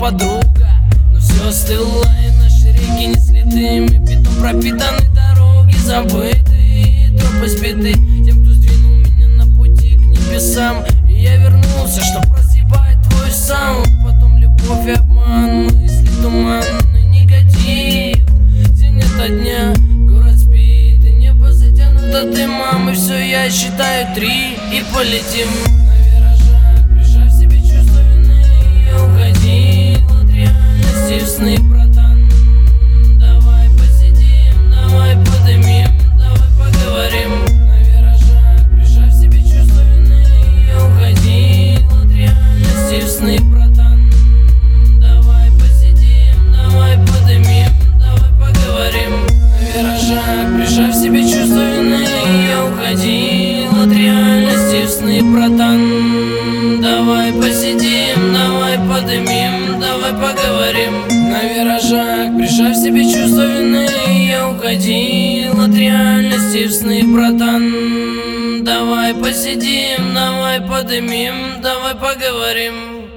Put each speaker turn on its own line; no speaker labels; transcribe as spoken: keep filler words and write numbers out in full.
подруга. Но все остыло, и наши реки несли дым, и бетон пропитаны дороги забытые, и тропы сбиты тем, кто сдвинул меня на пути к небесам. И я вернулся, чтоб разъебать твой саунд. Потом любовь и обман, мысли, туман и негатив. День ото дня, город спит, и небо затянуто дымом. И все, я считаю три и полетим. На виражах, прижав в себе чувство вины, я уходил от реальности в сны, братан. Давай посидим, давай подымим, давай поговорим. На виражах, прижав в себе чувство вины, я уходил от реальности в сны, братан. Давай посидим, давай подымим, давай поговорим. На виражах, прижав в себе чувство вины, я уходил от реальности в сны, братан. Давай посидим, давай подымим, давай поговорим. На виражах, прижав в себе чувство вины, я уходил от реальности в сны, братан. Давай посидим, давай подымим, давай поговорим.